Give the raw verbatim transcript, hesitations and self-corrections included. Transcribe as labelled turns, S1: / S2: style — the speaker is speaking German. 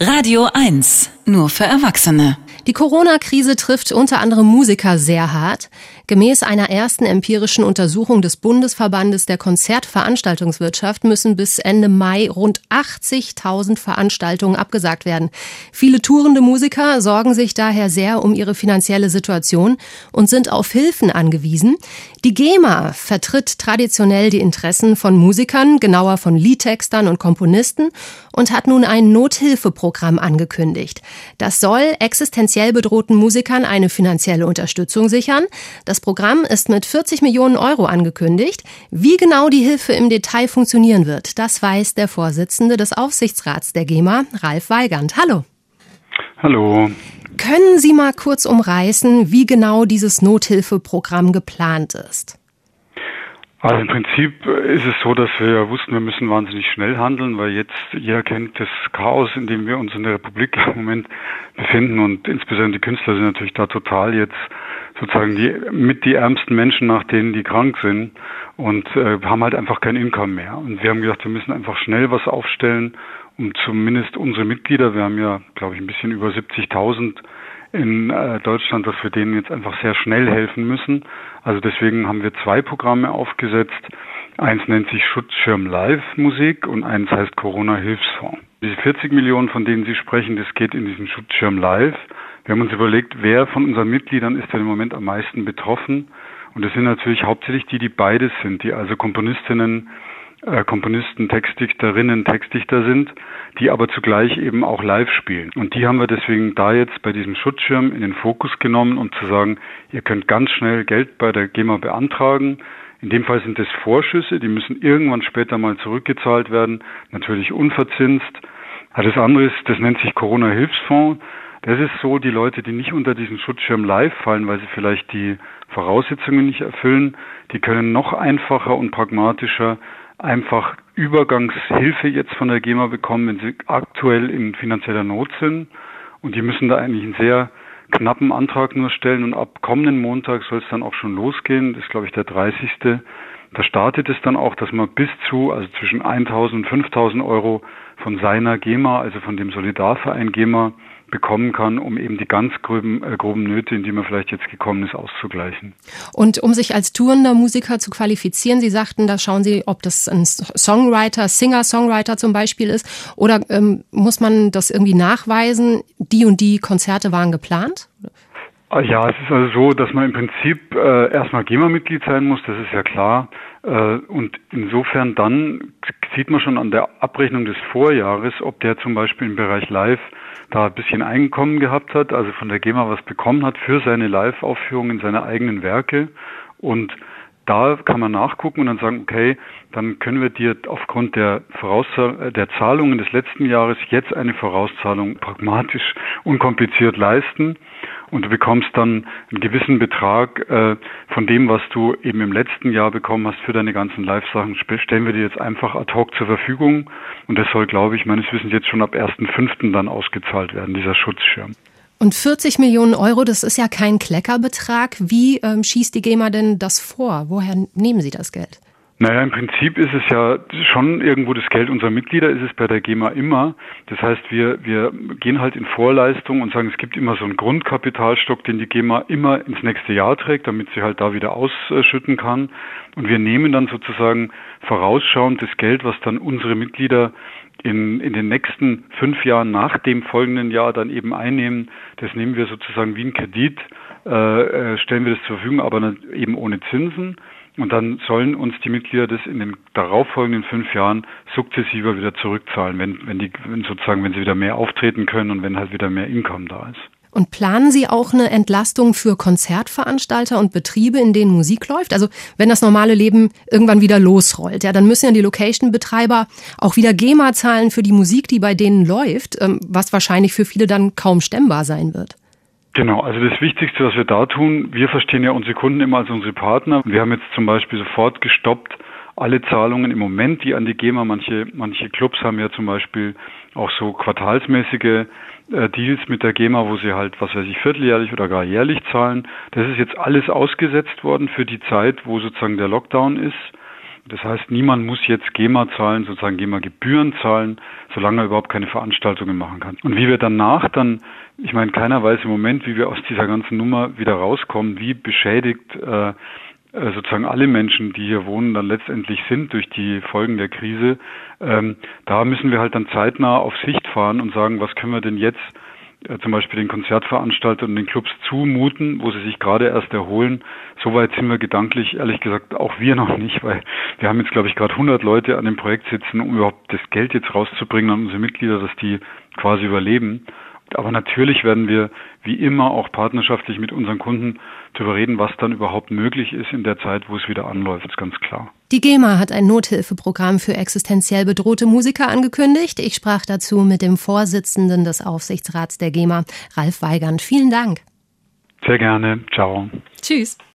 S1: Radio eins, nur für Erwachsene.
S2: Die Corona-Krise trifft unter anderem Musiker sehr hart. Gemäß einer ersten empirischen Untersuchung des Bundesverbandes der Konzertveranstaltungswirtschaft müssen bis Ende Mai rund achtzigtausend Veranstaltungen abgesagt werden. Viele tourende Musiker sorgen sich daher sehr um ihre finanzielle Situation und sind auf Hilfen angewiesen. Die GEMA vertritt traditionell die Interessen von Musikern, genauer von Liedtextern und Komponisten, und hat nun ein Nothilfeprogramm angekündigt. Das soll existenziell bedrohten Musikern eine finanzielle Unterstützung sichern. Das Programm ist mit vierzig Millionen Euro angekündigt. Wie genau die Hilfe im Detail funktionieren wird, das weiß der Vorsitzende des Aufsichtsrats der GEMA, Ralf Weigand. Hallo.
S3: Hallo.
S2: Können Sie mal kurz umreißen, wie genau dieses Nothilfeprogramm geplant ist?
S3: Also im Prinzip ist es so, dass wir ja wussten, wir müssen wahnsinnig schnell handeln, weil jetzt jeder kennt das Chaos, in dem wir uns in der Republik im Moment befinden, und insbesondere die Künstler sind natürlich da total jetzt sozusagen die mit die ärmsten Menschen, nach denen die krank sind, und äh, haben halt einfach kein Income mehr. Und wir haben gedacht, wir müssen einfach schnell was aufstellen, um zumindest unsere Mitglieder, wir haben ja, glaube ich, ein bisschen über siebzigtausend in äh, Deutschland, dass wir denen jetzt einfach sehr schnell helfen müssen. Also deswegen haben wir zwei Programme aufgesetzt. Eins nennt sich Schutzschirm Live Musik und eins heißt Corona-Hilfsfonds. Diese vierzig Millionen, von denen Sie sprechen, das geht in diesen Schutzschirm Live. Wir haben uns überlegt, wer von unseren Mitgliedern ist denn im Moment am meisten betroffen. Und das sind natürlich hauptsächlich die, die beides sind, die also Komponistinnen, Äh, Komponisten, Textdichterinnen, Textdichter sind, die aber zugleich eben auch live spielen. Und die haben wir deswegen da jetzt bei diesem Schutzschirm in den Fokus genommen, um zu sagen, ihr könnt ganz schnell Geld bei der GEMA beantragen. In dem Fall sind es Vorschüsse, die müssen irgendwann später mal zurückgezahlt werden, natürlich unverzinst. Das andere ist, das nennt sich Corona-Hilfsfonds. Das ist so, die Leute, die nicht unter diesen Schutzschirm live fallen, weil sie vielleicht die Voraussetzungen nicht erfüllen, die können noch einfacher und pragmatischer einfach Übergangshilfe jetzt von der GEMA bekommen, wenn sie aktuell in finanzieller Not sind. Und die müssen da eigentlich einen sehr knappen Antrag nur stellen. Und ab kommenden Montag soll es dann auch schon losgehen. Das ist, glaube ich, der dreißigste Da startet es dann auch, dass man bis zu, also zwischen eintausend und fünftausend Euro von seiner GEMA, also von dem Solidarverein GEMA, bekommen kann, um eben die ganz groben, äh, groben Nöte, in die man vielleicht jetzt gekommen ist, auszugleichen.
S2: Und um sich als tourender Musiker zu qualifizieren, Sie sagten, da schauen Sie, ob das ein Songwriter, Singer-Songwriter zum Beispiel ist, oder ähm, muss man das irgendwie nachweisen, die und die Konzerte waren geplant?
S3: Ja, es ist also so, dass man im Prinzip äh, erstmal GEMA-Mitglied sein muss, das ist ja klar. Äh, und insofern dann sieht man schon an der Abrechnung des Vorjahres, ob der zum Beispiel im Bereich Live da ein bisschen Einkommen gehabt hat, also von der GEMA was bekommen hat für seine Live-Aufführungen seiner eigenen Werke. Und da kann man nachgucken und dann sagen, okay, dann können wir dir aufgrund der Vorauszahl- der Zahlungen des letzten Jahres jetzt eine Vorauszahlung pragmatisch, unkompliziert leisten. Und du bekommst dann einen gewissen Betrag äh, von dem, was du eben im letzten Jahr bekommen hast für deine ganzen Live-Sachen, stellen wir dir jetzt einfach ad hoc zur Verfügung. Und das soll, glaube ich, meines Wissens jetzt schon ab ersten fünften dann ausgezahlt werden, dieser Schutzschirm.
S2: Und vierzig Millionen Euro, das ist ja kein Kleckerbetrag. Wie ähm, schießt die GEMA denn das vor? Woher nehmen Sie das Geld?
S3: Naja, im Prinzip ist es ja schon irgendwo das Geld unserer Mitglieder, ist es bei der GEMA immer. Das heißt, wir wir gehen halt in Vorleistung und sagen, es gibt immer so einen Grundkapitalstock, den die GEMA immer ins nächste Jahr trägt, damit sie halt da wieder ausschütten kann. Und wir nehmen dann sozusagen vorausschauend das Geld, was dann unsere Mitglieder in in den nächsten fünf Jahren nach dem folgenden Jahr dann eben einnehmen. Das nehmen wir sozusagen wie ein Kredit, äh, stellen wir das zur Verfügung, aber eben ohne Zinsen. Und dann sollen uns die Mitglieder das in den darauffolgenden fünf Jahren sukzessiver wieder zurückzahlen, wenn, wenn die, wenn sozusagen, wenn sie wieder mehr auftreten können und wenn halt wieder mehr Income da ist.
S2: Und planen Sie auch eine Entlastung für Konzertveranstalter und Betriebe, in denen Musik läuft? Also wenn das normale Leben irgendwann wieder losrollt, ja, dann müssen ja die Location-Betreiber auch wieder GEMA zahlen für die Musik, die bei denen läuft, was wahrscheinlich für viele dann kaum stemmbar sein wird.
S3: Genau, also das Wichtigste, was wir da tun, wir verstehen ja unsere Kunden immer als unsere Partner. Wir haben jetzt zum Beispiel sofort gestoppt alle Zahlungen im Moment, die an die GEMA, manche manche Clubs haben ja zum Beispiel auch so quartalsmäßige äh, Deals mit der GEMA, wo sie halt, was weiß ich, vierteljährlich oder gar jährlich zahlen. Das ist jetzt alles ausgesetzt worden für die Zeit, wo sozusagen der Lockdown ist. Das heißt, niemand muss jetzt GEMA zahlen, sozusagen GEMA-Gebühren zahlen, solange er überhaupt keine Veranstaltungen machen kann. Und wie wir danach dann, ich meine, keiner weiß im Moment, wie wir aus dieser ganzen Nummer wieder rauskommen, wie beschädigt äh, sozusagen alle Menschen, die hier wohnen, dann letztendlich sind durch die Folgen der Krise. Ähm, da müssen wir halt dann zeitnah auf Sicht fahren und sagen, was können wir denn jetzt äh, zum Beispiel den Konzertveranstaltern und den Clubs zumuten, wo sie sich gerade erst erholen. Soweit sind wir gedanklich, ehrlich gesagt, auch wir noch nicht, weil wir haben jetzt, glaube ich, gerade hundert Leute an dem Projekt sitzen, um überhaupt das Geld jetzt rauszubringen an unsere Mitglieder, dass die quasi überleben. Aber natürlich werden wir wie immer auch partnerschaftlich mit unseren Kunden darüber reden, was dann überhaupt möglich ist in der Zeit, wo es wieder anläuft, ist ganz klar.
S2: Die GEMA hat ein Nothilfeprogramm für existenziell bedrohte Musiker angekündigt. Ich sprach dazu mit dem Vorsitzenden des Aufsichtsrats der GEMA, Ralf Weigand. Vielen Dank.
S3: Sehr gerne. Ciao.
S2: Tschüss.